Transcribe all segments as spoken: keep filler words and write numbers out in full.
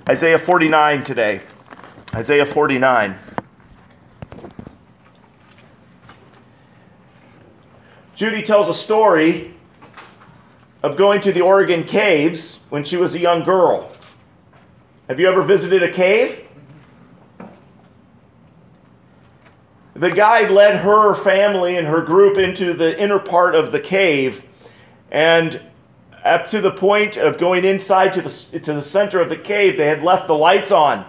Isaiah forty-nine today. Isaiah forty-nine. Judy tells a story of going to the Oregon caves when she was a young girl. Have you ever visited a cave? The guide led her family and her group into the inner part of the cave, and up to the point of going inside to the, to the center of the cave, they had left the lights on.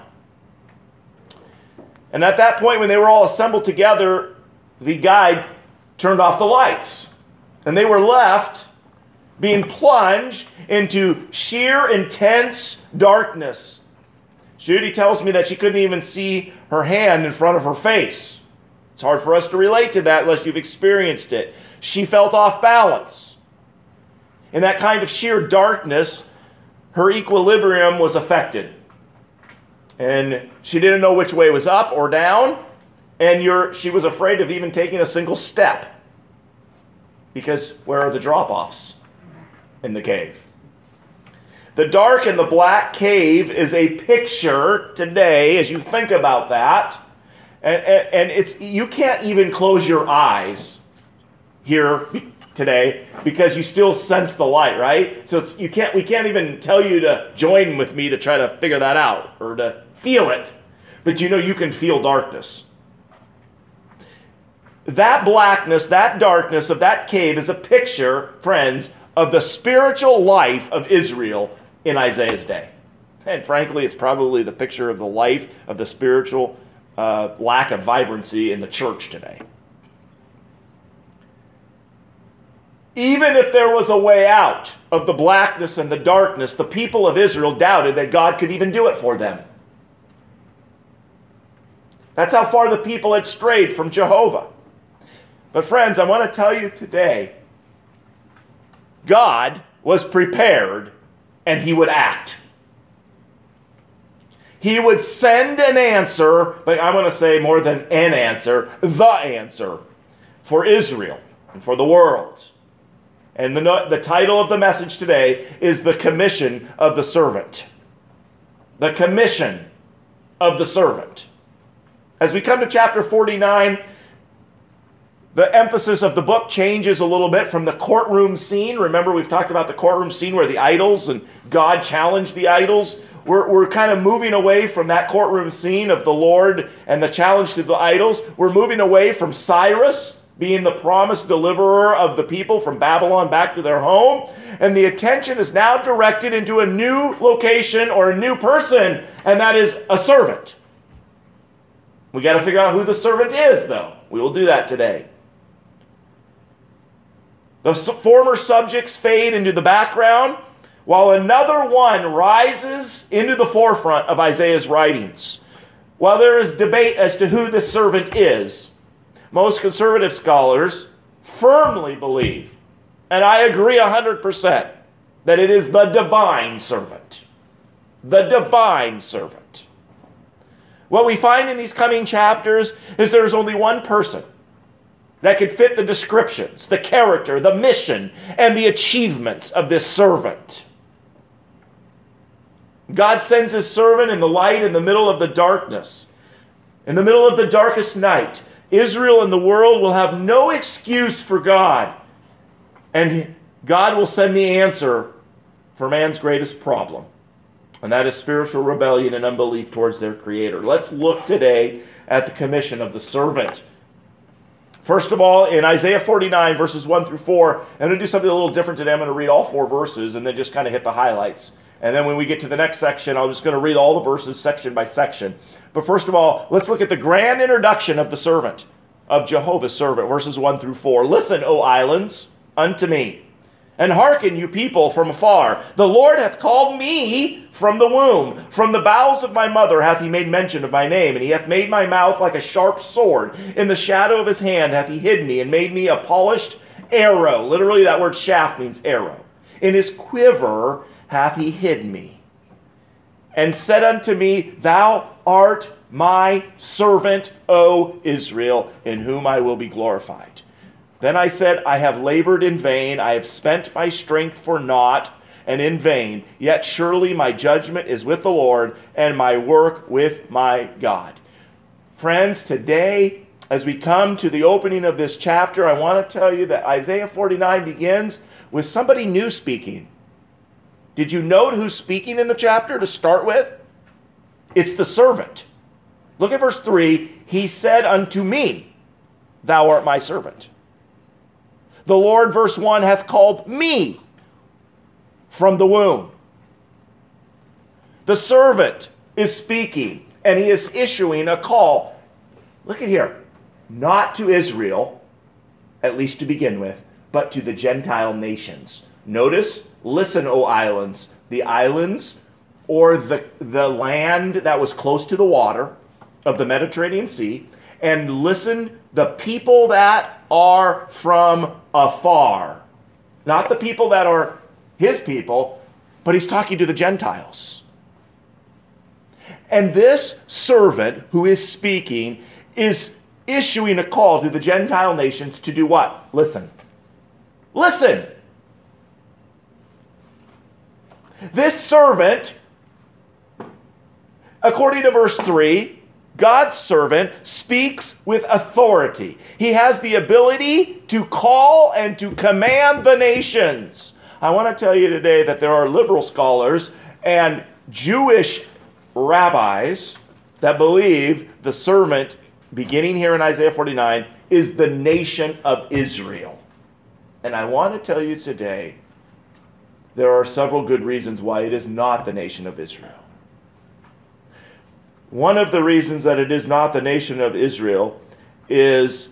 And at that point, when they were all assembled together, the guide turned off the lights. And they were left being plunged into sheer, intense darkness. Judy tells me that she couldn't even see her hand in front of her face. It's hard for us to relate to that unless you've experienced it. She felt off balance. In that kind of sheer darkness, her equilibrium was affected. And she didn't know which way was up or down. And you're, she was afraid of even taking a single step. Because where are the drop-offs in the cave? The dark and the black cave is a picture today, as you think about that. And, and, and it's you can't even close your eyes here today because you still sense the light, right? So it's, you can't. We can't even tell you to join with me to try to figure that out or to feel it. But you know you can feel darkness. That blackness, that darkness of that cave is a picture, friends, of the spiritual life of Israel in Isaiah's day. And frankly, it's probably the picture of the life of the spiritual uh, lack of vibrancy in the church today. Even if there was a way out of the blackness and the darkness, the people of Israel doubted that God could even do it for them. That's how far the people had strayed from Jehovah. But friends, I want to tell you today, God was prepared and he would act. He would send an answer, but I want to say more than an answer, the answer for Israel and for the world. And the, the title of the message today is The Commission of the Servant. The Commission of the Servant. As we come to chapter forty-nine, the emphasis of the book changes a little bit from the courtroom scene. Remember, we've talked about the courtroom scene where the idols and God challenged the idols. We're, we're kind of moving away from that courtroom scene of the Lord and the challenge to the idols. We're moving away from Cyrus being the promised deliverer of the people from Babylon back to their home. And the attention is now directed into a new location or a new person, and that is a servant. We got to figure out who the servant is, though. We will do that today. The former subjects fade into the background, while another one rises into the forefront of Isaiah's writings. While there is debate as to who the servant is, most conservative scholars firmly believe, and I agree one hundred percent, that it is the divine servant. The divine servant. What we find in these coming chapters is there's only one person that could fit the descriptions, the character, the mission, and the achievements of this servant. God sends his servant in the light in the middle of the darkness. In the middle of the darkest night, Israel and the world will have no excuse for God. And God will send the answer for man's greatest problem. And that is spiritual rebellion and unbelief towards their Creator. Let's look today at the commission of the servant. First of all, in Isaiah forty-nine, verses one through four, I'm going to do something a little different today. I'm going to read all four verses and then just kind of hit the highlights. And then when we get to the next section, I'm just going to read all the verses section by section. But first of all, let's look at the grand introduction of the servant, of Jehovah's servant, verses one through four. Listen, O islands, unto me, and hearken, you people from afar. The Lord hath called me from the womb. From the bowels of my mother hath he made mention of my name. And he hath made my mouth like a sharp sword. In the shadow of his hand hath he hid me, and made me a polished arrow. Literally, that word shaft means arrow. In his quiver hath he hid me. And said unto me, Thou art my servant, O Israel, in whom I will be glorified. Then I said, I have labored in vain, I have spent my strength for naught. and in vain. Yet surely my judgment is with the Lord, and my work with my God. Friends, today, as we come to the opening of this chapter, I want to tell you that Isaiah forty-nine begins with somebody new speaking. Did you note who's speaking in the chapter to start with? It's the servant. Look at verse three. He said unto me, thou art my servant. The Lord, verse one, hath called me from the womb. The servant is speaking, and he is issuing a call. Look at here. Not to Israel, at least to begin with, but to the Gentile nations. Notice, listen, O islands. The islands, or the, the land that was close to the water of the Mediterranean Sea, and listen, the people that are from afar. Not the people that are his people, but he's talking to the Gentiles. And this servant who is speaking is issuing a call to the Gentile nations to do what? Listen. Listen. This servant, according to verse three, God's servant speaks with authority. He has the ability to call and to command the nations. I want to tell you today that there are liberal scholars and Jewish rabbis that believe the servant, beginning here in Isaiah forty-nine, is the nation of Israel. And I want to tell you today, there are several good reasons why it is not the nation of Israel. One of the reasons that it is not the nation of Israel is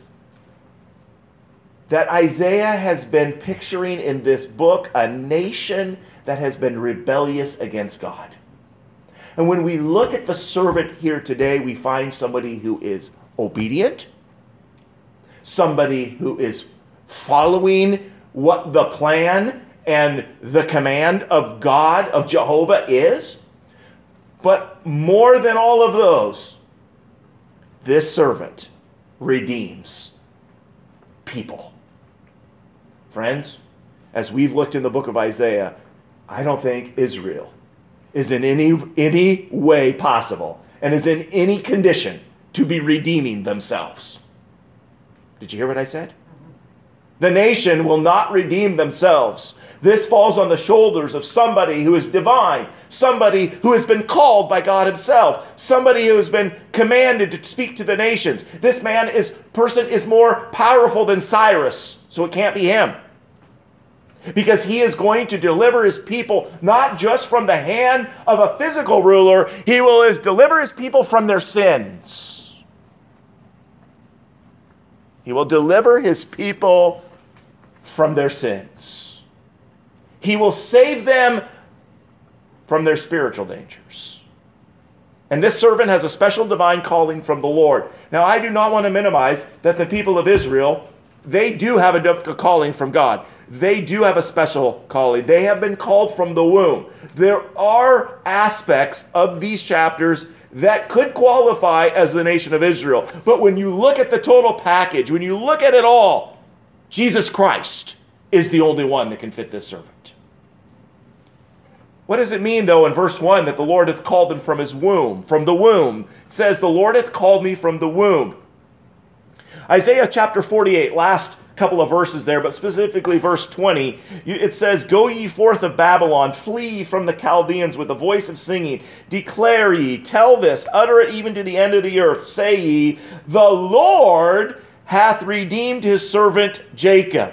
that Isaiah has been picturing in this book a nation that has been rebellious against God. And when we look at the servant here today, we find somebody who is obedient, somebody who is following what the plan and the command of God, of Jehovah is. But more than all of those, this servant redeems people. Friends, as we've looked in the book of Isaiah, I don't think Israel is in any, any way possible and is in any condition to be redeeming themselves. Did you hear what I said? The nation will not redeem themselves. This falls on the shoulders of somebody who is divine, somebody who has been called by God himself, somebody who has been commanded to speak to the nations. This man is person is more powerful than Cyrus, so it can't be him. Because he is going to deliver his people not just from the hand of a physical ruler, he will is deliver his people from their sins. He will deliver his people from their sins. He will save them from their spiritual dangers. And this servant has a special divine calling from the Lord. Now, I do not want to minimize that the people of Israel, they do have a, a calling from God. They do have a special calling. They have been called from the womb. There are aspects of these chapters that could qualify as the nation of Israel. But when you look at the total package, when you look at it all, Jesus Christ is the only one that can fit this servant. What does it mean, though, in verse one, that the Lord hath called him from his womb? From the womb. It says, the Lord hath called me from the womb. Isaiah chapter forty-eight, last couple of verses there, but specifically verse twenty, it says, go ye forth of Babylon, flee ye from the Chaldeans with a voice of singing. Declare ye, tell this, utter it even to the end of the earth. Say ye, the Lord hath redeemed his servant Jacob.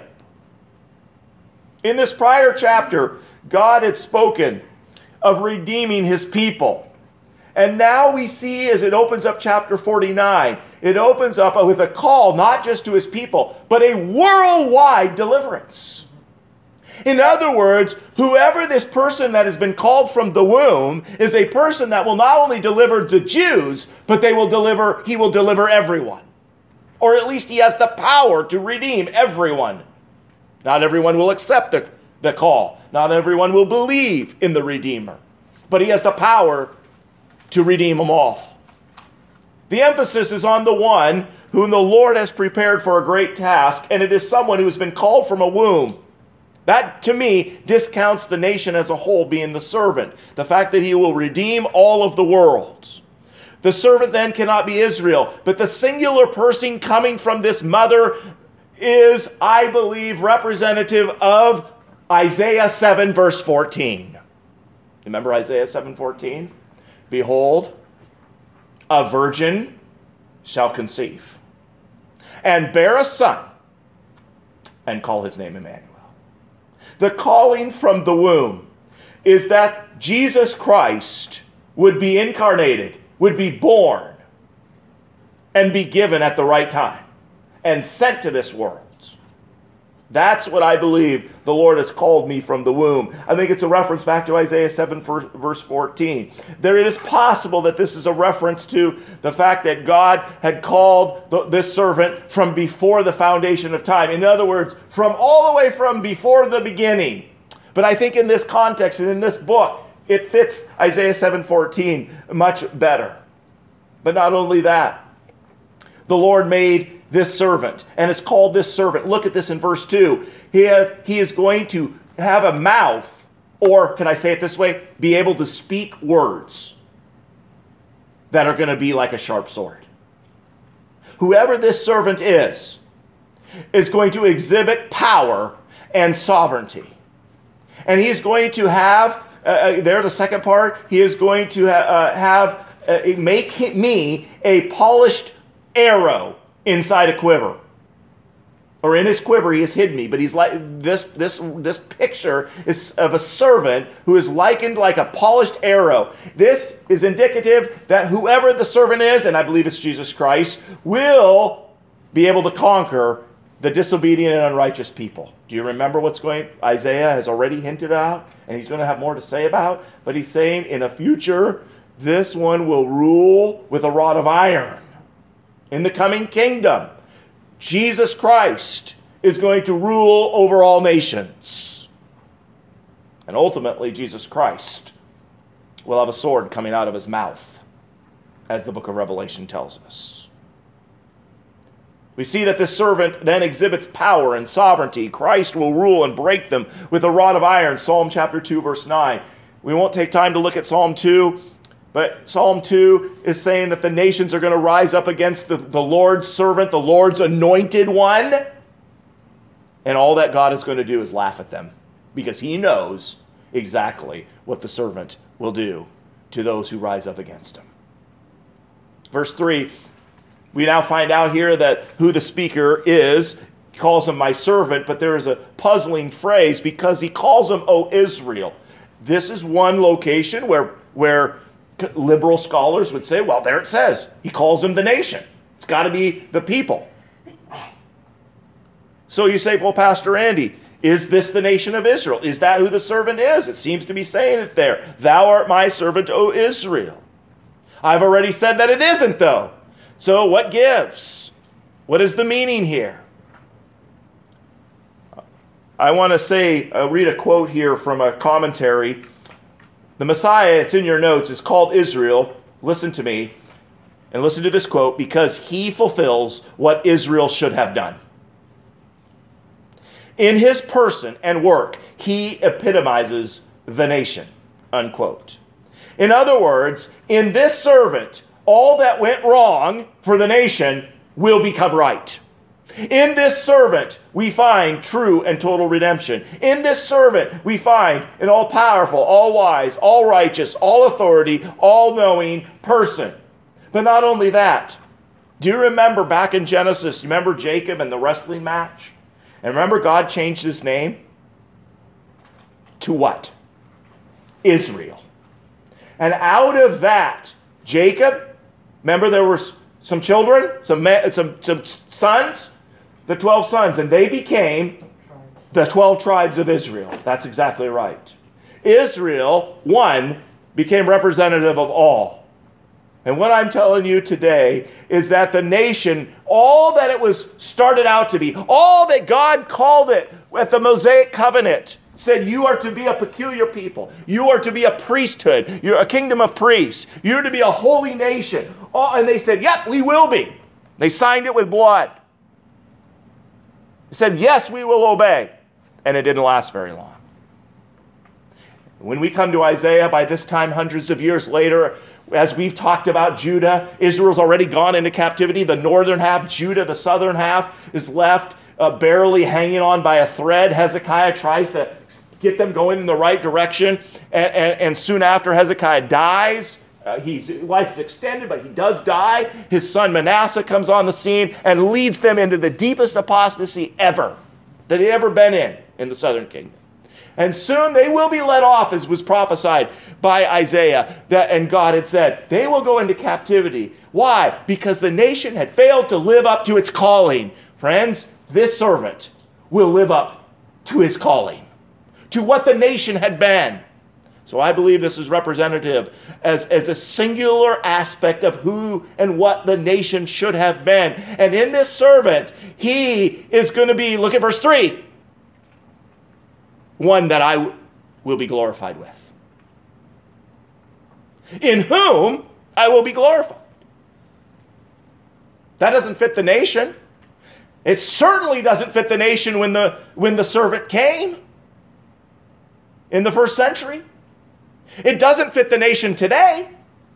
In this prior chapter, God had spoken of redeeming his people. And now we see, as it opens up chapter forty-nine, it opens up with a call not just to his people, but a worldwide deliverance. In other words, whoever this person that has been called from the womb is a person that will not only deliver the Jews, but they will deliver, he will deliver everyone. Or at least he has the power to redeem everyone. Not everyone will accept the, the call. Not everyone will believe in the Redeemer. But he has the power to redeem them all. The emphasis is on the one whom the Lord has prepared for a great task, and it is someone who has been called from a womb. That, to me, discounts the nation as a whole being the servant. The fact that he will redeem all of the world. The servant then cannot be Israel, but the singular person coming from this mother is, I believe, representative of Isaiah seven, verse fourteen. Remember Isaiah seven fourteen? Behold, a virgin shall conceive, and bear a son, and call his name Emmanuel. The calling from the womb is that Jesus Christ would be incarnated, would be born, and be given at the right time, and sent to this world. That's what I believe the Lord has called me from the womb. I think it's a reference back to Isaiah seven, verse fourteen. There it is possible that this is a reference to the fact that God had called the, this servant from before the foundation of time. In other words, from all the way from before the beginning. But I think in this context and in this book, it fits Isaiah seven fourteen much better. But not only that, the Lord made this servant, and it's called this servant. Look at this in verse two. He, ha- he is going to have a mouth, or can I say it this way? Be able to speak words that are going to be like a sharp sword. Whoever this servant is, is going to exhibit power and sovereignty. And he is going to have, uh, there the second part, he is going to ha- uh, have, uh, make me a polished arrow inside a quiver. Or in his quiver he has hid me. But he's like this this this picture is of a servant who is likened like a polished arrow. This is indicative that whoever the servant is, and I believe it's Jesus Christ, will be able to conquer the disobedient and unrighteous people. Do you remember what's going Isaiah has already hinted out, and he's going to have more to say about, but he's saying in a future this one will rule with a rod of iron. In the coming kingdom, Jesus Christ is going to rule over all nations. And ultimately, Jesus Christ will have a sword coming out of his mouth, as the book of Revelation tells us. We see that this servant then exhibits power and sovereignty. Christ will rule and break them with a rod of iron. Psalm chapter two, verse nine. We won't take time to look at Psalm two. But Psalm two is saying that the nations are going to rise up against the, the Lord's servant, the Lord's anointed one. And all that God is going to do is laugh at them, because he knows exactly what the servant will do to those who rise up against him. Verse three, we now find out here that who the speaker is. He calls him my servant, but there is a puzzling phrase because he calls him, O Israel. This is one location where where liberal scholars would say, well, there it says. He calls them the nation. It's got to be the people. So you say, well, Pastor Andy, is this the nation of Israel? Is that who the servant is? It seems to be saying it there. Thou art my servant, O Israel. I've already said that it isn't, though. So what gives? What is the meaning here? I want to say, uh, read a quote here from a commentary. The Messiah, it's in your notes, is called Israel. Listen to me, and listen to this quote, because he fulfills what Israel should have done. In his person and work, he epitomizes the nation, unquote. In other words, in this servant, all that went wrong for the nation will become right. In this servant, we find true and total redemption. In this servant, we find an all-powerful, all-wise, all-righteous, all-authority, all-knowing person. But not only that, do you remember back in Genesis, you remember Jacob and the wrestling match? And remember God changed his name? To what? Israel. And out of that, Jacob, remember there were some children, some, some, some sons? The twelve sons, and they became the twelve tribes of Israel. That's exactly right. Israel, one, became representative of all. And what I'm telling you today is that the nation, all that it was started out to be, all that God called it with the Mosaic covenant, said you are to be a peculiar people. You are to be a priesthood. You're a kingdom of priests. You're to be a holy nation. Oh, and they said, yep, we will be. They signed it with blood. They said, yes, we will obey. and it didn't last very long. When we come to Isaiah, by this time, hundreds of years later, as we've talked about Judah, Israel's already gone into captivity. The northern half, Judah, the southern half, is left uh, barely hanging on by a thread. Hezekiah tries to get them going in the right direction, and, and, and soon after Hezekiah dies, uh, his life is extended, but he does die. His son Manasseh comes on the scene and leads them into the deepest apostasy ever that they've ever been in in the southern kingdom. And soon they will be let off, as was prophesied by Isaiah, that, and God had said, they will go into captivity. Why? Because the nation had failed to live up to its calling. Friends, this servant will live up to his calling, to what the nation had been. So I believe this is representative as, as a singular aspect of who and what the nation should have been. And in this servant, he is going to be, look at verse three, one that I will be glorified with, in whom I will be glorified. That doesn't fit the nation. It certainly doesn't fit the nation when the, when the servant came in the first century. It doesn't fit the nation today.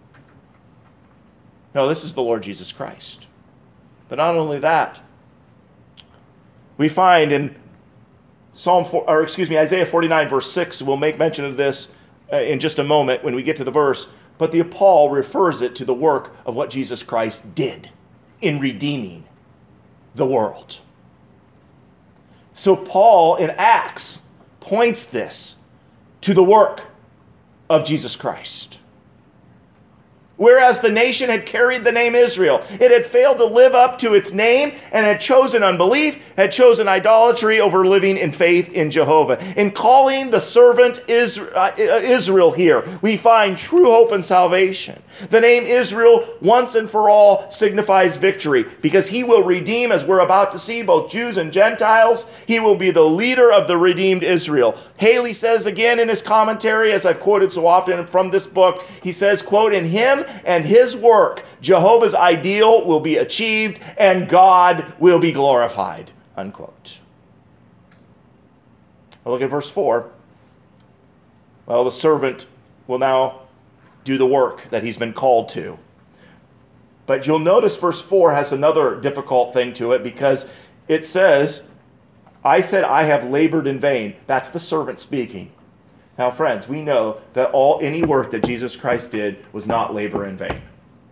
No, this is the Lord Jesus Christ. But not only that, we find in Psalm four, or excuse me, Isaiah forty-nine, verse six, we'll make mention of this uh, in just a moment when we get to the verse, but the Paul refers it to the work of what Jesus Christ did in redeeming the world. So Paul in Acts points this to the work of Jesus Christ. Whereas the nation had carried the name Israel, it had failed to live up to its name and had chosen unbelief, had chosen idolatry over living in faith in Jehovah. In calling the servant Israel here, we find true hope and salvation. The name Israel, once and for all, signifies victory because he will redeem, as we're about to see, both Jews and Gentiles. He will be the leader of the redeemed Israel. Haley says again in his commentary, as I've quoted so often from this book, he says, quote, in him and his work, Jehovah's ideal will be achieved and God will be glorified, unquote. Well, look at verse four. Well, the servant will now do the work that he's been called to. But you'll notice verse four has another difficult thing to it because it says, I said I have labored in vain. That's the servant speaking. Now, friends, we know that all any work that Jesus Christ did was not labor in vain.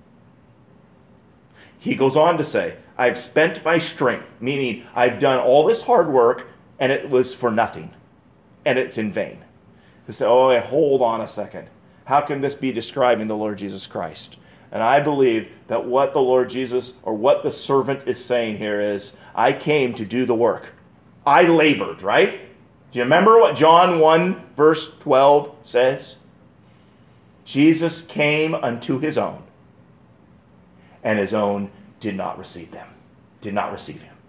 He goes on to say, I've spent my strength, meaning I've done all this hard work and it was for nothing, and it's in vain. You say, oh, wait, hold on a second. How can this be describing the Lord Jesus Christ? And I believe that what the Lord Jesus, or what the servant is saying here is, I came to do the work. I labored, right? Do you remember what John one verse twelve says? Jesus came unto his own, and his own did not receive them, did not receive him.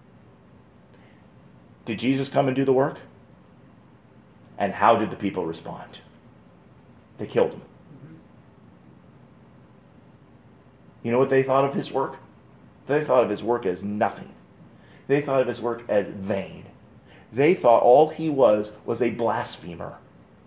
Did Jesus come and do the work? And how did the people respond? They killed him. You know what they thought of his work? They thought of his work as nothing. They thought of his work as vain. They thought all he was was a blasphemer.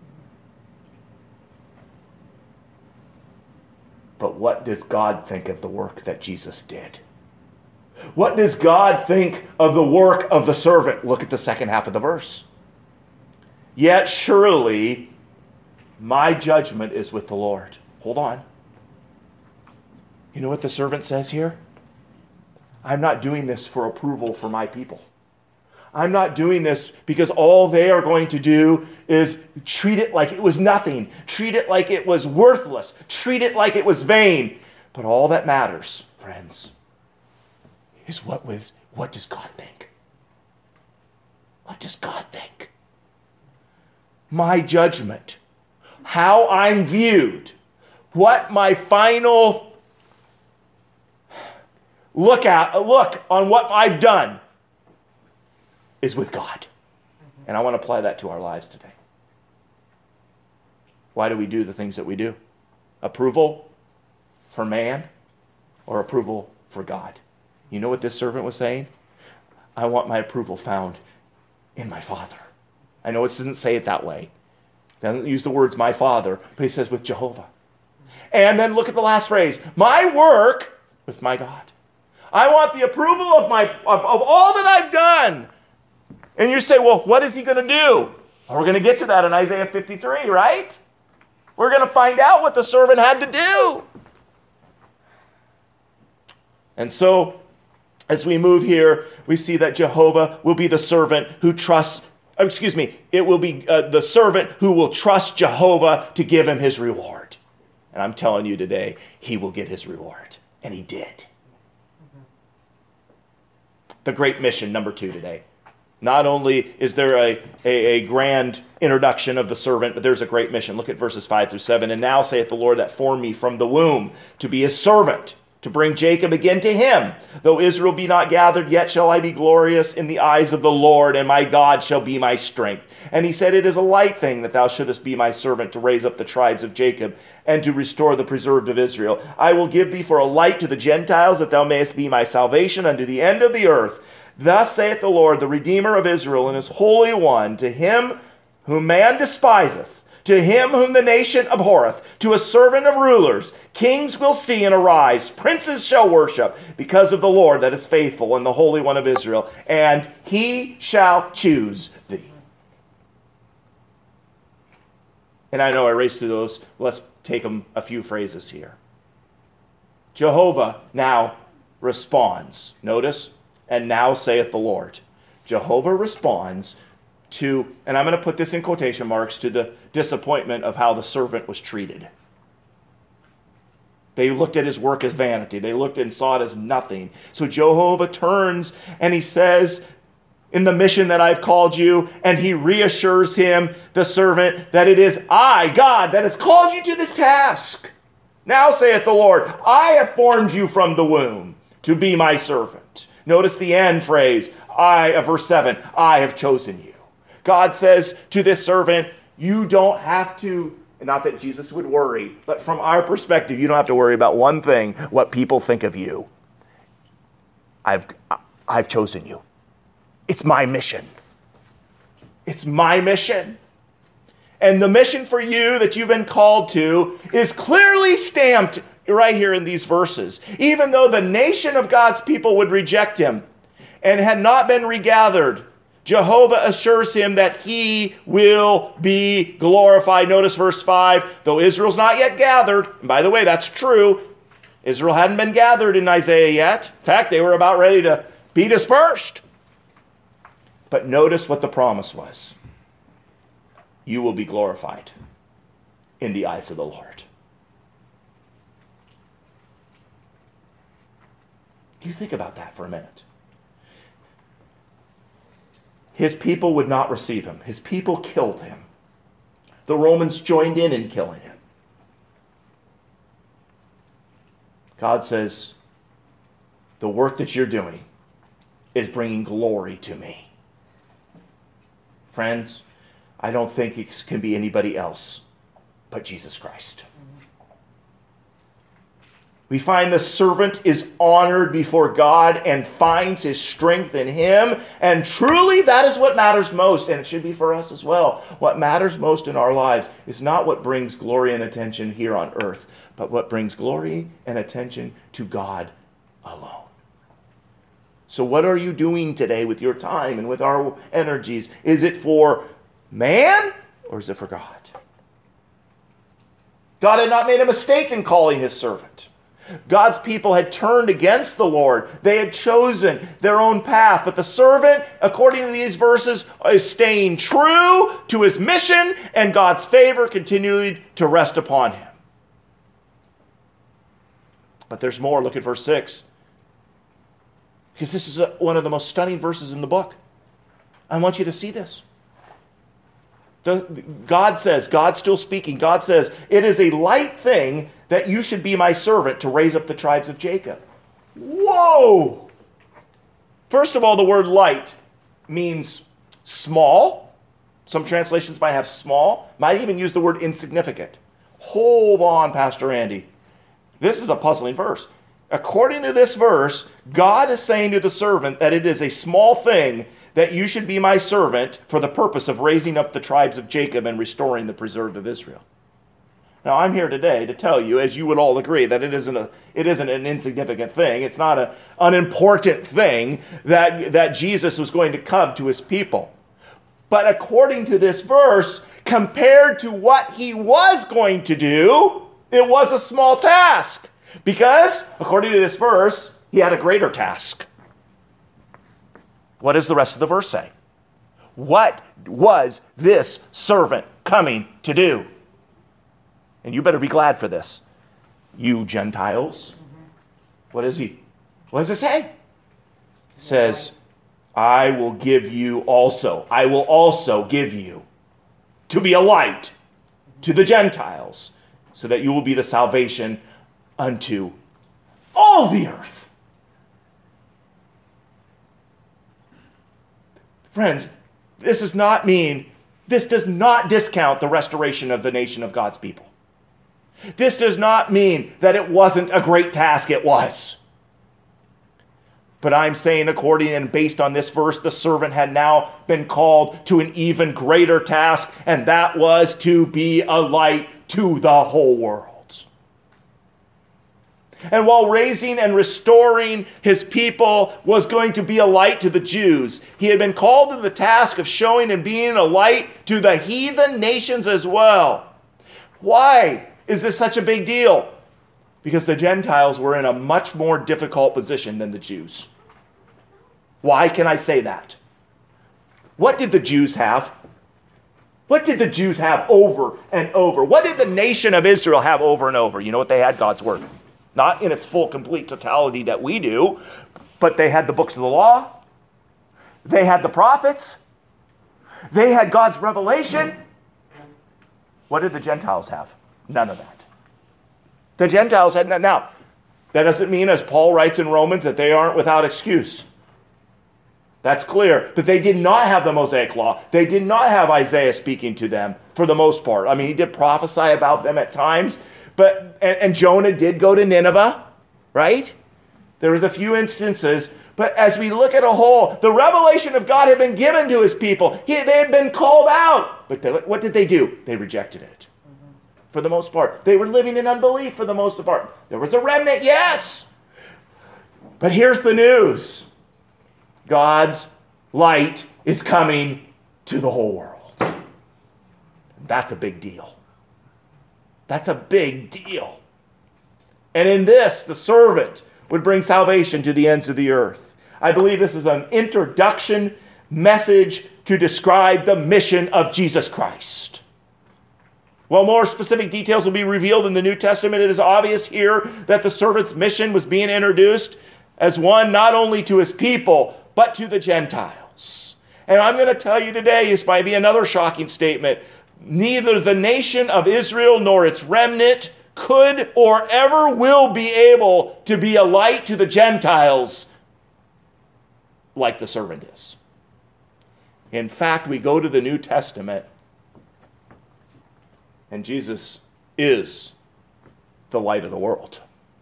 But what does God think of the work that Jesus did? What does God think of the work of the servant? Look at the second half of the verse. Yet surely my judgment is with the Lord. Hold on. You know what the servant says here? I'm not doing this for approval for my people. I'm not doing this because all they are going to do is treat it like it was nothing. Treat it like it was worthless. Treat it like it was vain. But all that matters, friends, is what with what does God think? What does God think? My judgment, how I'm viewed, what my final look at, look on what I've done is with God. And I want to apply that to our lives today. Why do we do the things that we do? Approval for man or approval for God? You know what this servant was saying? I want my approval found in my Father. I know it doesn't say it that way. It doesn't use the words my Father, but he says with Jehovah. And then look at the last phrase, my work with my God. I want the approval of my of, of all that I've done. And you say, well, what is he going to do? Well, we're going to get to that in Isaiah fifty-three, right? We're going to find out what the servant had to do. And so, as we move here, we see that Jehovah will be the servant who trusts, excuse me, it will be uh, the servant who will trust Jehovah to give him his reward. And I'm telling you today, he will get his reward. And he did. The great mission, number two today. Not only is there a, a, a grand introduction of the servant, but there's a great mission. Look at verses five through seven. And now saith the Lord that formed me from the womb to be his servant, to bring Jacob again to him. Though Israel be not gathered, yet shall I be glorious in the eyes of the Lord, and my God shall be my strength. And he said, it is a light thing that thou shouldest be my servant to raise up the tribes of Jacob and to restore the preserved of Israel. I will give thee for a light to the Gentiles, that thou mayest be my salvation unto the end of the earth. Thus saith the Lord, the Redeemer of Israel, and his Holy One, to him whom man despiseth, to him whom the nation abhorreth, to a servant of rulers, kings will see and arise, princes shall worship, because of the Lord that is faithful, and the Holy One of Israel, and he shall choose thee. And I know I raced through those. Let's take them a few phrases here. Jehovah now responds. Notice, and now saith the Lord. Jehovah responds to, and I'm going to put this in quotation marks, to the disappointment of how the servant was treated. They looked at his work as vanity. They looked and saw it as nothing. So Jehovah turns and he says, in the mission that I've called you, and he reassures him, the servant, that it is I, God, that has called you to this task. Now saith the Lord, I have formed you from the womb to be my servant. Notice the end phrase, I, uh, verse seven, I have chosen you. God says to this servant, you don't have to, not that Jesus would worry, but from our perspective, you don't have to worry about one thing, what people think of you. I've, I've chosen you. It's my mission. It's my mission. And the mission for you that you've been called to is clearly stamped right here in these verses. Even though the nation of God's people would reject him and had not been regathered, Jehovah assures him that he will be glorified. Notice verse five, though Israel's not yet gathered. And by the way, that's true. Israel hadn't been gathered in Isaiah yet. In fact, they were about ready to be dispersed. But notice what the promise was. You will be glorified in the eyes of the Lord. You think about that for a minute. His people would not receive him. His people killed him. The Romans joined in in killing him. God says, the work that you're doing is bringing glory to me. Friends, I don't think it can be anybody else but Jesus Christ. We find the servant is honored before God and finds his strength in him. And truly, that is what matters most. And it should be for us as well. What matters most in our lives is not what brings glory and attention here on earth, but what brings glory and attention to God alone. So what are you doing today with your time and with our energies? Is it for man or is it for God? God had not made a mistake in calling his servant. God's people had turned against the Lord. They had chosen their own path. But the servant, according to these verses, is staying true to his mission, and God's favor continued to rest upon him. But there's more. Look at verse six. Because this is a, one of the most stunning verses in the book. I want you to see this. The, God says, God's still speaking. God says, it is a light thing that you should be my servant to raise up the tribes of Jacob. Whoa! First of all, the word light means small. Some translations might have small. Might even use the word insignificant. Hold on, Pastor Andy. This is a puzzling verse. According to this verse, God is saying to the servant that it is a small thing that you should be my servant for the purpose of raising up the tribes of Jacob and restoring the preserved of Israel. Now, I'm here today to tell you, as you would all agree, that it isn't a it isn't an insignificant thing. It's not an unimportant thing that, that Jesus was going to come to his people. But according to this verse, compared to what he was going to do, it was a small task. Because, according to this verse, he had a greater task. What does the rest of the verse say? What was this servant coming to do? And you better be glad for this. You Gentiles. What is he? What does it say? It says, I will give you also. I will also give you to be a light to the Gentiles, so that you will be the salvation unto all the earth. Friends, this does not mean, this does not discount the restoration of the nation of God's people. This does not mean that it wasn't a great task. It was. But I'm saying, according and based on this verse, the servant had now been called to an even greater task, and that was to be a light to the whole world. And while raising and restoring his people was going to be a light to the Jews, he had been called to the task of showing and being a light to the heathen nations as well. Why is this such a big deal? Because the Gentiles were in a much more difficult position than the Jews. Why can I say that? What did the Jews have? What did the Jews have over and over? What did the nation of Israel have over and over? You know what they had? God's word. Not in its full, complete totality that we do, but they had the books of the law. They had the prophets. They had God's revelation. What did the Gentiles have? None of that. The Gentiles had none. Now, that doesn't mean, as Paul writes in Romans, that they aren't without excuse. That's clear. But they did not have the Mosaic law. They did not have Isaiah speaking to them for the most part. I mean, he did prophesy about them at times. But and, and Jonah did go to Nineveh, right? There was a few instances. But as we look at a whole, the revelation of God had been given to his people. He, they had been called out. But they, what did they do? They rejected it. Mm-hmm. For the most part. They were living in unbelief for the most part. There was a remnant, yes. But here's the news. God's light is coming to the whole world. That's a big deal. That's a big deal. And in this, the servant would bring salvation to the ends of the earth. I believe this is an introduction message to describe the mission of Jesus Christ. While more specific details will be revealed in the New Testament, it is obvious here that the servant's mission was being introduced as one not only to his people, but to the Gentiles. And I'm going to tell you today, this might be another shocking statement, neither the nation of Israel nor its remnant could or ever will be able to be a light to the Gentiles like the servant is. In fact, we go to the New Testament, and Jesus is the light of the world.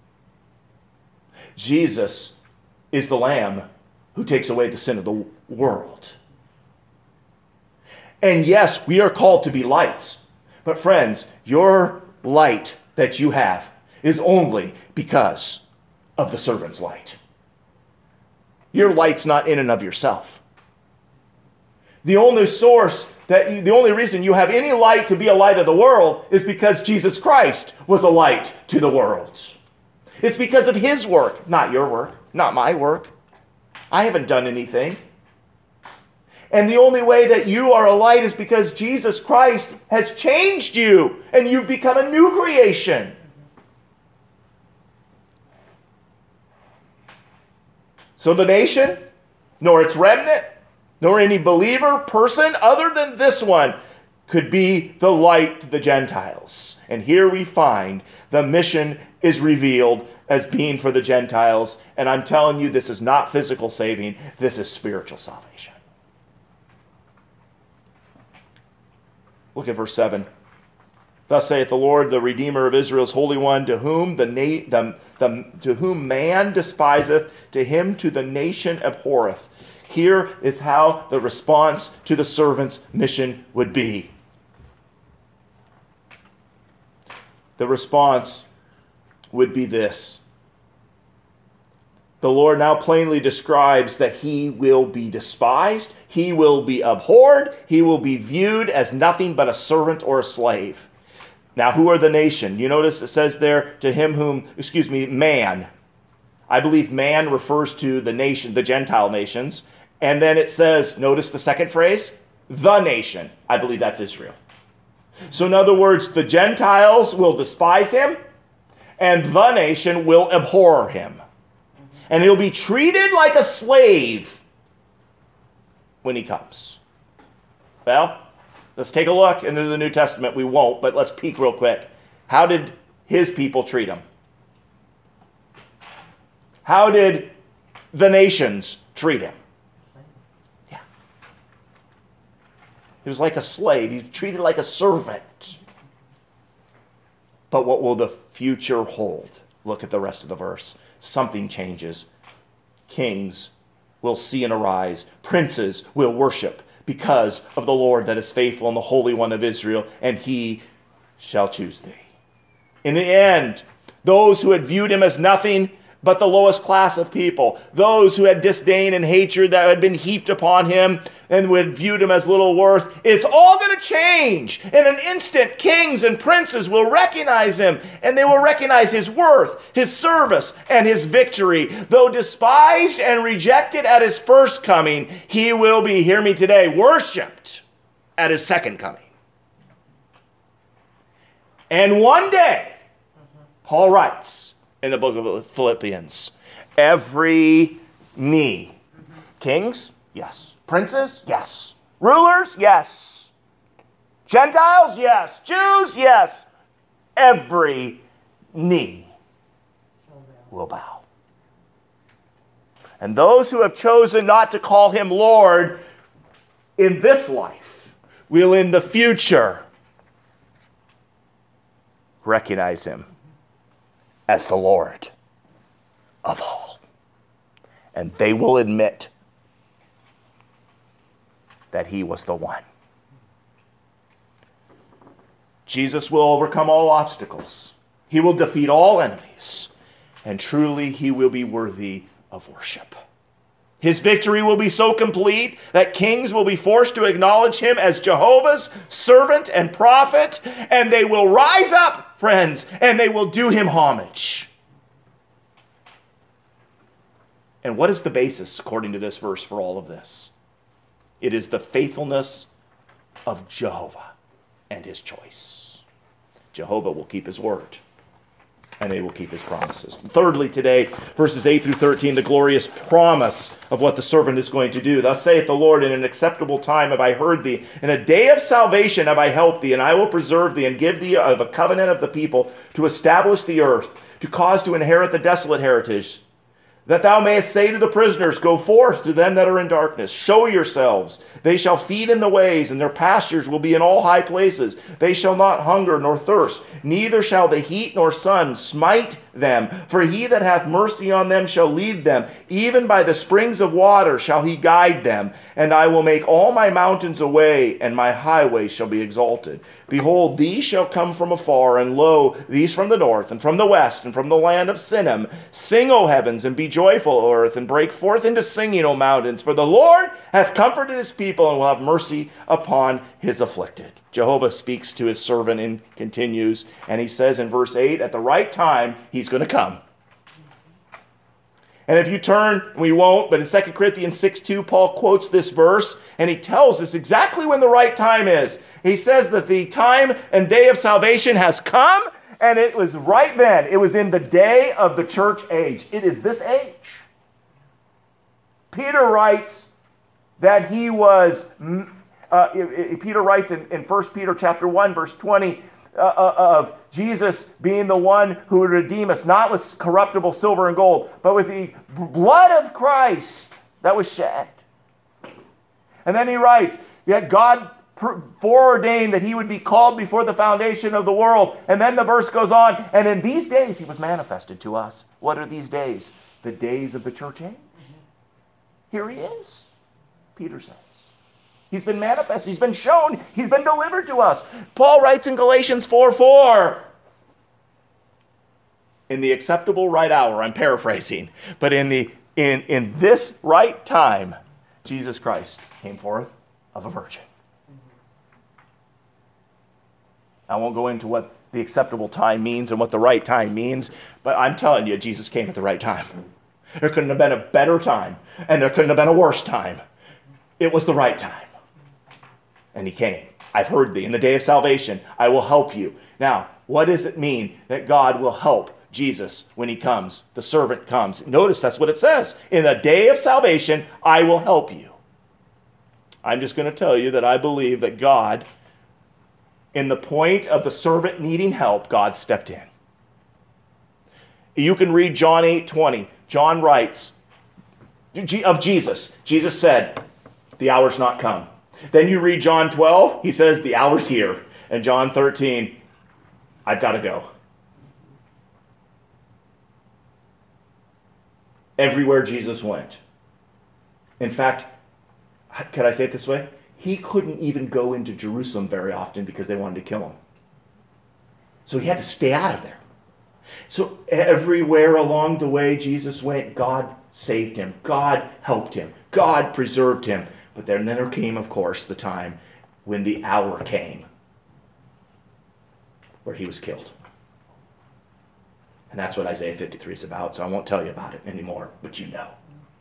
Jesus is the Lamb who takes away the sin of the world. And yes, we are called to be lights. But friends, your light that you have is only because of the servant's light. Your light's not in and of yourself. The only source, that you, the only reason you have any light to be a light of the world is because Jesus Christ was a light to the world. It's because of his work, not your work, not my work. I haven't done anything. And the only way that you are a light is because Jesus Christ has changed you and you've become a new creation. So the nation, nor its remnant, nor any believer, person other than this one could be the light to the Gentiles. And here we find the mission is revealed as being for the Gentiles. And I'm telling you, this is not physical saving. This is spiritual salvation. Look at verse seven. Thus saith the Lord, the Redeemer of Israel's Holy One, to whom the, na- the, the to whom man despiseth, to him to the nation abhorreth. Here is how the response to the servant's mission would be. The response would be this. The Lord now plainly describes that he will be despised, he will be abhorred, he will be viewed as nothing but a servant or a slave. Now, who are the nation? You notice it says there, to him whom, excuse me, man. I believe man refers to the nation, the Gentile nations. And then it says, notice the second phrase, the nation. I believe that's Israel. So in other words, the Gentiles will despise him, and the nation will abhor him. And he'll be treated like a slave when he comes. Well, let's take a look into the New Testament. We won't, but let's peek real quick. How did his people treat him? How did the nations treat him? Yeah. He was like a slave. He was treated like a servant. But what will the future hold? Look at the rest of the verse. Something changes. Kings will see and arise. Princes will worship because of the Lord that is faithful and the Holy One of Israel, and he shall choose thee. In the end, those who had viewed him as nothing but the lowest class of people, those who had disdain and hatred that had been heaped upon him and would have viewed him as little worth, it's all going to change. In an instant, kings and princes will recognize him, and they will recognize his worth, his service, and his victory. Though despised and rejected at his first coming, he will be, hear me today, worshipped at his second coming. And one day, Paul writes in the book of Philippians, every knee. Kings? Yes. Princes? Yes. Rulers? Yes. Gentiles? Yes. Jews? Yes. Every knee will bow. And those who have chosen not to call him Lord in this life will in the future recognize him as the Lord of all. And they will admit that he was the one. Jesus will overcome all obstacles. He will defeat all enemies. And truly he will be worthy of worship. His victory will be so complete that kings will be forced to acknowledge him as Jehovah's servant and prophet, and they will rise up, friends, and they will do him homage. And what is the basis, according to this verse, for all of this? It is the faithfulness of Jehovah and his choice. Jehovah will keep his word, and they will keep his promises. And thirdly, today, verses eight through thirteen, the glorious promise of what the servant is going to do. Thus saith the Lord, in an acceptable time have I heard thee. In a day of salvation have I helped thee, and I will preserve thee and give thee of a covenant of the people to establish the earth, to cause to inherit the desolate heritage, that thou mayest say to the prisoners, go forth to them that are in darkness. Show yourselves. They shall feed in the ways, and their pastures will be in all high places. They shall not hunger nor thirst, neither shall the heat nor sun smite them. For he that hath mercy on them shall lead them. Even by the springs of water shall he guide them. And I will make all my mountains a way, and my highways shall be exalted. Behold, these shall come from afar, and lo, these from the north, and from the west, and from the land of Sinim. Sing, O heavens, and be joyful, O earth, and break forth into singing, O mountains. For the Lord hath comforted his people, and will have mercy upon his afflicted. Jehovah speaks to his servant and continues, and he says in verse eight, at the right time, he's going to come. And if you turn, we won't, but in Second Corinthians six two, Paul quotes this verse, and he tells us exactly when the right time is. He says that the time and day of salvation has come, and it was right then. It was in the day of the church age. It is this age. Peter writes that he was, uh, Peter writes in, in First Peter chapter one, verse twenty, uh, of Jesus being the one who would redeem us, not with corruptible silver and gold, but with the blood of Christ that was shed. And then he writes, yet God foreordained that he would be called before the foundation of the world. And then the verse goes on, and in these days he was manifested to us. What are these days? The days of the church age. Here he is. Peter says. He's been manifested. He's been shown. He's been delivered to us. Paul writes in Galatians four four, in the acceptable right hour, I'm paraphrasing, but in the in, in this right time, Jesus Christ came forth of a virgin. I won't go into what the acceptable time means and what the right time means, but I'm telling you, Jesus came at the right time. There couldn't have been a better time, and there couldn't have been a worse time. It was the right time. And he came. I've heard thee. In the day of salvation, I will help you. Now, what does it mean that God will help Jesus when he comes? The servant comes. Notice that's what it says. In a day of salvation, I will help you. I'm just going to tell you that I believe that God, in the point of the servant needing help, God stepped in. You can read John eight twenty. John writes of Jesus. Jesus said, the hour's not come. Then you read John twelve. He says, the hour's here. And John thirteen, I've got to go. Everywhere Jesus went. In fact, can I say it this way? He couldn't even go into Jerusalem very often because they wanted to kill him. So he had to stay out of there. So everywhere along the way Jesus went, God saved him. God helped him. God preserved him. But then there came, of course, the time when the hour came where he was killed. And that's what Isaiah fifty-three is about, so I won't tell you about it anymore, but you know.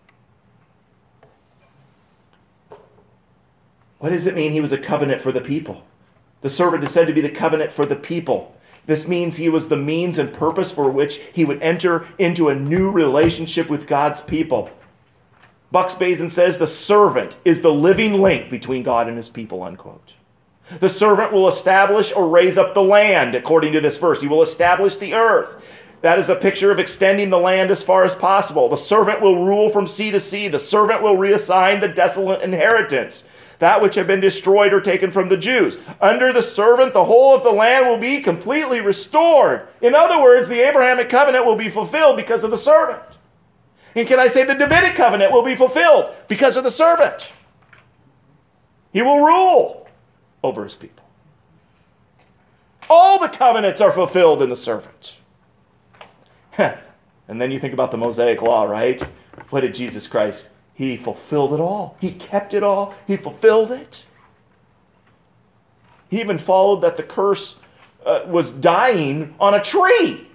What does it mean he was a covenant for the people? The servant is said to be the covenant for the people. This means he was the means and purpose for which he would enter into a new relationship with God's people. Buxbazen says the servant is the living link between God and his people, unquote. The servant will establish or raise up the land, according to this verse. He will establish the earth. That is a picture of extending the land as far as possible. The servant will rule from sea to sea. The servant will reassign the desolate inheritance, that which had been destroyed or taken from the Jews. Under the servant, the whole of the land will be completely restored. In other words, the Abrahamic covenant will be fulfilled because of the servant. And can I say the Davidic covenant will be fulfilled because of the servant? He will rule over his people. All the covenants are fulfilled in the servant. And then you think about the Mosaic law, right? What did Jesus Christ? He fulfilled it all. He kept it all. He fulfilled it. He even followed that the curse uh, was dying on a tree.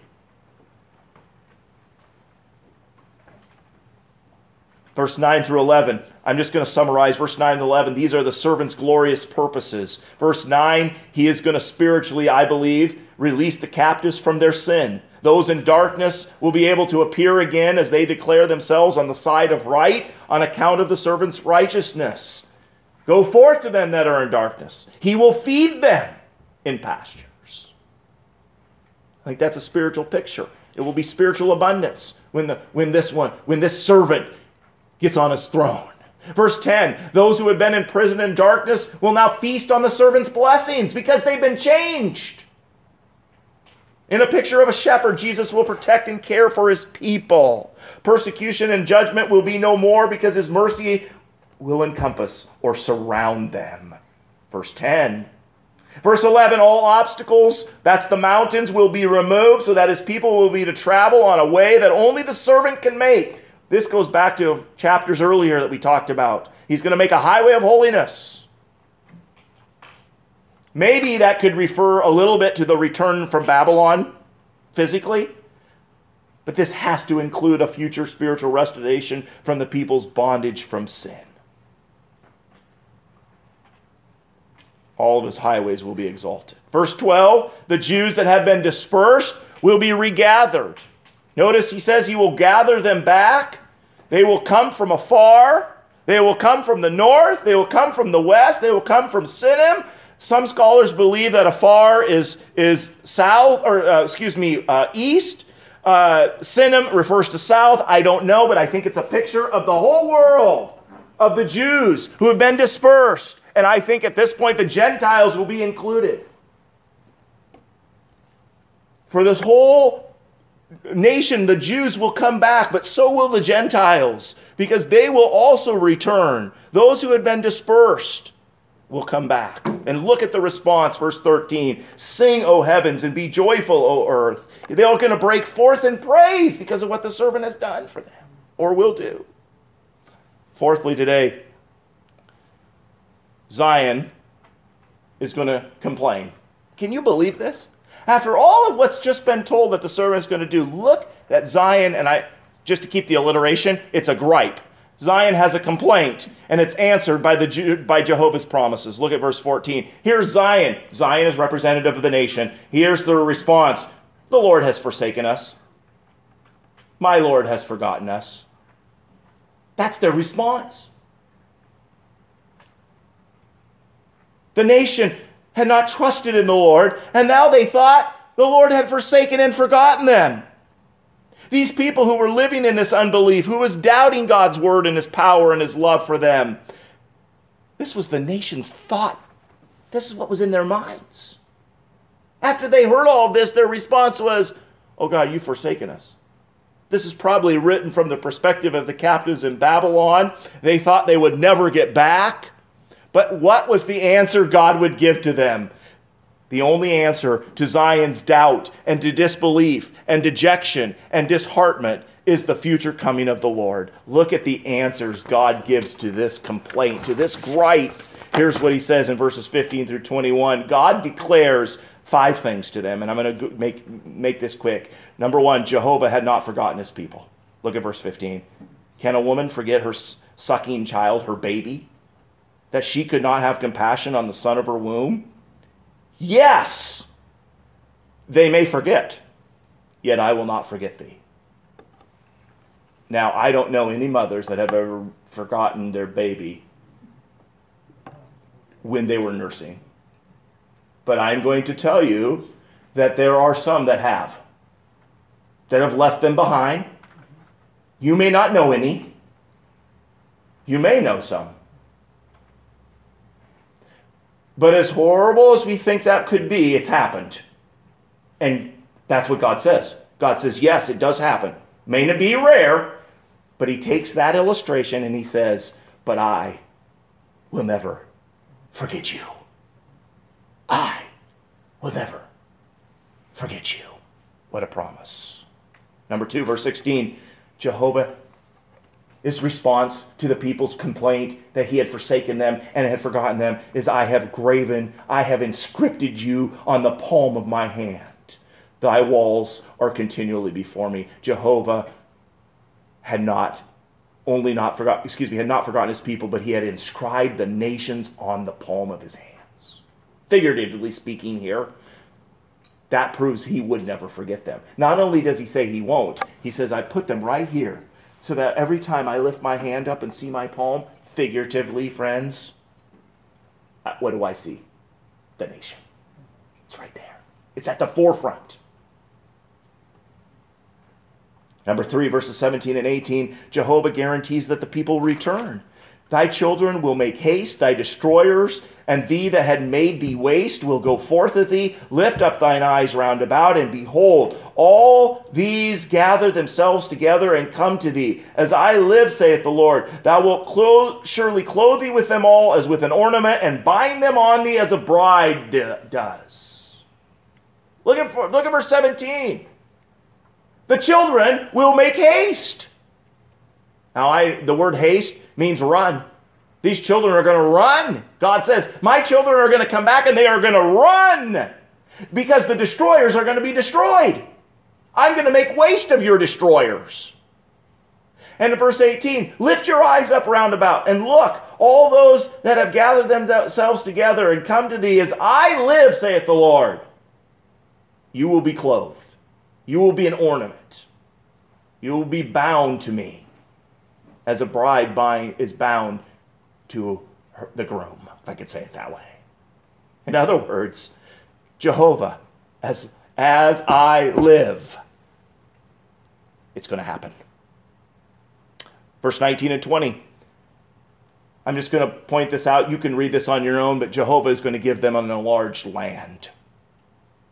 Verse nine through eleven. I'm just going to summarize verse nine and eleven. These are the servant's glorious purposes. Verse nine, he is going to spiritually, I believe, release the captives from their sin. Those in darkness will be able to appear again as they declare themselves on the side of right on account of the servant's righteousness. Go forth to them that are in darkness. He will feed them in pastures. I think that's a spiritual picture. It will be spiritual abundance when the when this one, when this servant gets on his throne. Verse ten, those who had been in prison in darkness will now feast on the servant's blessings because they've been changed. In a picture of a shepherd, Jesus will protect and care for his people. Persecution and judgment will be no more because his mercy will encompass or surround them. Verse ten. Verse eleven, all obstacles, that's the mountains, will be removed so that his people will be to travel on a way that only the servant can make. This goes back to chapters earlier that we talked about. He's going to make a highway of holiness. Maybe that could refer a little bit to the return from Babylon physically, but this has to include a future spiritual restoration from the people's bondage from sin. All of his highways will be exalted. Verse twelve, the Jews that have been dispersed will be regathered. Notice he says he will gather them back. They will come from afar. They will come from the north. They will come from the west. They will come from Sinim. Some scholars believe that afar is, is south, or uh, excuse me, uh, east. Uh, Sinim refers to south. I don't know, but I think it's a picture of the whole world of the Jews who have been dispersed. And I think at this point the Gentiles will be included. For this whole nation, the Jews, will come back, but so will the Gentiles, because they will also return. Those who had been dispersed will come back. And look at the response, verse thirteen. Sing, O heavens, and be joyful, O earth. They are going to break forth in praise because of what the servant has done for them, or will do. Fourthly, today, Zion is going to complain. Can you believe this? After all of what's just been told that the servant is going to do, look at Zion, and I, just to keep the alliteration, it's a gripe. Zion has a complaint, and it's answered by the by Jehovah's promises. Look at verse fourteen. Here's Zion. Zion is representative of the nation. Here's their response. The Lord has forsaken us. My Lord has forgotten us. That's their response. The nation had not trusted in the Lord, and now they thought the Lord had forsaken and forgotten them. These people who were living in this unbelief, who was doubting God's word and his power and his love for them, this was the nation's thought. This is what was in their minds. After they heard all of this, their response was, oh God, you've forsaken us. This is probably written from the perspective of the captives in Babylon. They thought they would never get back. But what was the answer God would give to them? The only answer to Zion's doubt and to disbelief and dejection and disheartenment is the future coming of the Lord. Look at the answers God gives to this complaint, to this gripe. Here's what he says in verses fifteen through twenty-one. God declares five things to them, and I'm going to make, make this quick. Number one, Jehovah had not forgotten his people. Look at verse fifteen. Can a woman forget her sucking child, her baby, that she could not have compassion on the son of her womb? Yes, they may forget, yet I will not forget thee. Now, I don't know any mothers that have ever forgotten their baby when they were nursing. But I'm going to tell you that there are some that have, that have left them behind. You may not know any. You may know some. But as horrible as we think that could be, it's happened. And that's what God says. God says, yes, it does happen. May not be rare, but he takes that illustration and he says, but I will never forget you. I will never forget you. What a promise. Number two, verse sixteen, Jehovah, his response to the people's complaint that he had forsaken them and had forgotten them is, I have graven, I have inscripted you on the palm of my hand. Thy walls are continually before me. Jehovah had not only not forgotten, excuse me, had not forgotten his people, but he had inscribed the nations on the palm of his hands. Figuratively speaking here, that proves he would never forget them. Not only does he say he won't, he says, I put them right here, so that every time I lift my hand up and see my palm, figuratively, friends, what do I see? The nation. It's right there. It's at the forefront. Number three, verses seventeen and eighteen, Jehovah guarantees that the people return. Thy children will make haste, thy destroyers, and thee that had made thee waste will go forth of thee. Lift up thine eyes round about, and behold, all these gather themselves together and come to thee. As I live, saith the Lord, thou wilt clothe, surely clothe thee with them all as with an ornament, and bind them on thee as a bride does. Look at, look at verse seventeen. The children will make haste. Now, I, the word haste means run. These children are going to run. God says, my children are going to come back and they are going to run because the destroyers are going to be destroyed. I'm going to make waste of your destroyers. And in verse eighteen, lift your eyes up round about and look, all those that have gathered themselves together and come to thee, as I live, saith the Lord, you will be clothed. You will be an ornament. You will be bound to me, as a bride bind, is bound to her, the groom, if I could say it that way. In other words, Jehovah, as, as I live, it's going to happen. Verse nineteen and twenty. I'm just going to point this out. You can read this on your own, but Jehovah is going to give them an enlarged land.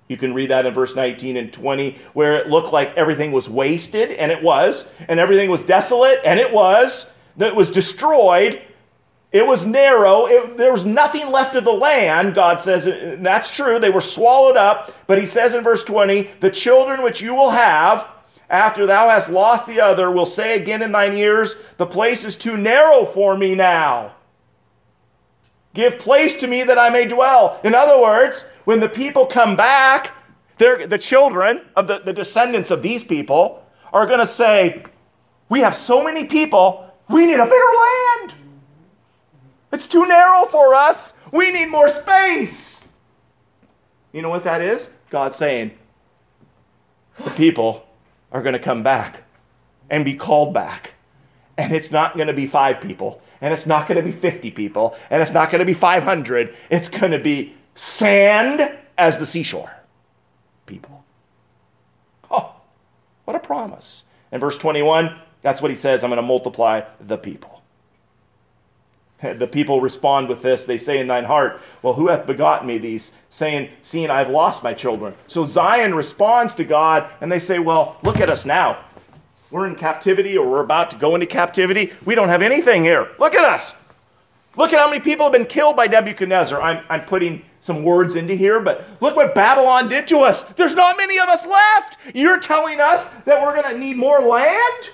You can read that in verse nineteen and twenty, where it looked like everything was wasted, and it was, and everything was desolate, and it was, that it was destroyed. It was narrow. It, there was nothing left of the land, God says. And that's true. They were swallowed up. But he says in verse twenty, the children which you will have, after thou hast lost the other, will say again in thine ears, the place is too narrow for me now. Give place to me that I may dwell. In other words, when the people come back, they're, the children of the, the descendants of these people are going to say, we have so many people, we need a bigger land. It's too narrow for us. We need more space. You know what that is? God saying, the people are going to come back and be called back. And it's not going to be five people. And it's not going to be fifty people. And it's not going to be five hundred. It's going to be sand as the seashore people. Oh, what a promise. In verse twenty-one, that's what he says, I'm going to multiply the people. The people respond with this. They say in thine heart, well, who hath begotten me these? Saying, seeing I've lost my children. So Zion responds to God, and they say, well, look at us now. We're in captivity, or we're about to go into captivity. We don't have anything here. Look at us. Look at how many people have been killed by Nebuchadnezzar. I'm, I'm putting some words into here, but look what Babylon did to us. There's not many of us left. You're telling us that we're going to need more land?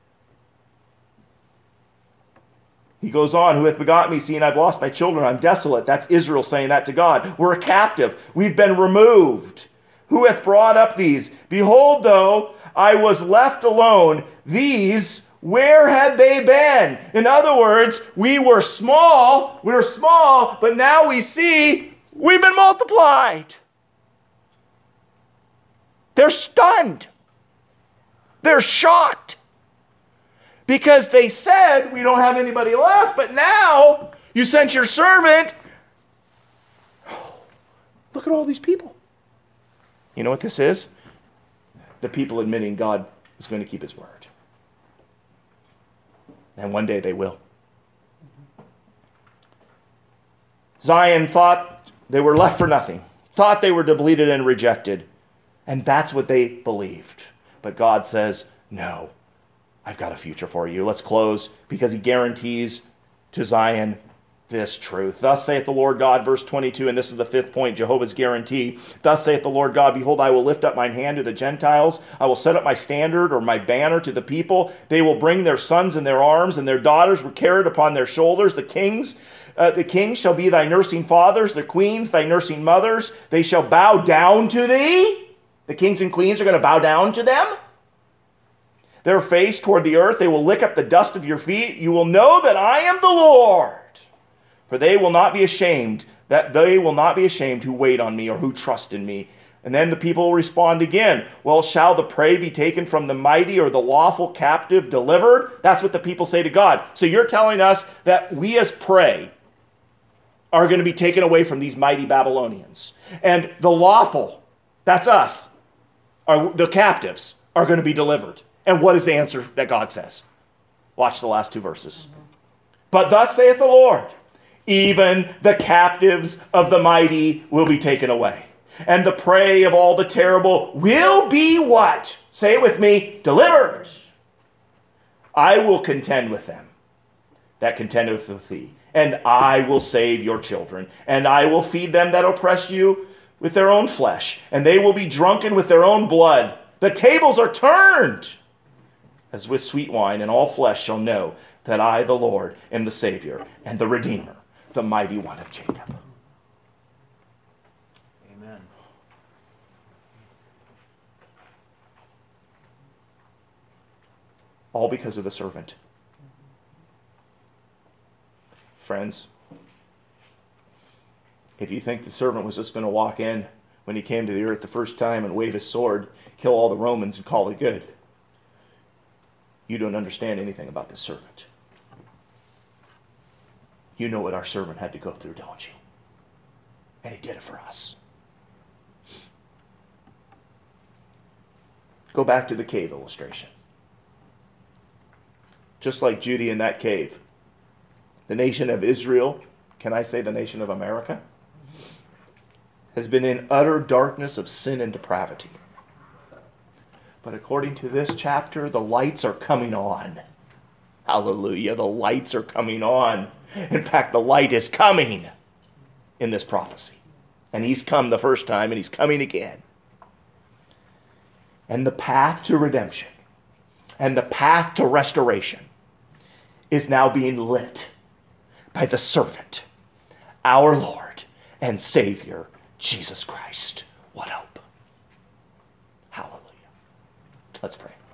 He goes on, who hath begotten me, seeing I've lost my children, I'm desolate. That's Israel saying that to God. We're a captive. We've been removed. Who hath brought up these? Behold, though, I was left alone. These, where had they been? In other words, we were small, we were small, but now we see we've been multiplied. They're stunned. They're shocked. Because they said, we don't have anybody left, but now you sent your servant. Look at all these people. You know what this is? The people admitting God is going to keep his word. And one day they will. Zion thought they were left for nothing. Thought they were depleted and rejected. And that's what they believed. But God says, no. I've got a future for you. Let's close because he guarantees to Zion this truth. Thus saith the Lord God, verse twenty-two, and this is the fifth point, Jehovah's guarantee. Thus saith the Lord God, behold, I will lift up mine hand to the Gentiles. I will set up my standard or my banner to the people. They will bring their sons in their arms, and their daughters were carried upon their shoulders. The kings, uh, the kings shall be thy nursing fathers, the queens thy nursing mothers. They shall bow down to thee. The kings and queens are going to bow down to them. Their face toward the earth, they will lick up the dust of your feet. You will know that I am the Lord. For they will not be ashamed, that they will not be ashamed who wait on me or who trust in me. And then the people will respond again. Well, shall the prey be taken from the mighty or the lawful captive delivered? That's what the people say to God. So you're telling us that we as prey are going to be taken away from these mighty Babylonians. And the lawful, that's us, are the captives, are going to be delivered. And what is the answer that God says? Watch the last two verses. But thus saith the Lord, even the captives of the mighty will be taken away. And the prey of all the terrible will be what? Say it with me, delivered. I will contend with them that contendeth with thee. And I will save your children. And I will feed them that oppress you with their own flesh. And they will be drunken with their own blood. The tables are turned. As with sweet wine, and all flesh shall know that I, the Lord, am the Savior and the Redeemer, the mighty one of Jacob. Amen. All because of the servant. Friends, if you think the servant was just going to walk in when he came to the earth the first time and wave his sword, kill all the Romans and call it good, you don't understand anything about this servant. You know what our servant had to go through, don't you? And he did it for us. Go back to the cave illustration. Just like Judy in that cave, the nation of Israel, can I say the nation of America, has been in utter darkness of sin and depravity. But according to this chapter, the lights are coming on. Hallelujah, the lights are coming on. In fact, the light is coming in this prophecy. And he's come the first time, and he's coming again. And the path to redemption and the path to restoration is now being lit by the servant, our Lord and Savior, Jesus Christ. What hope. Hallelujah. Let's pray.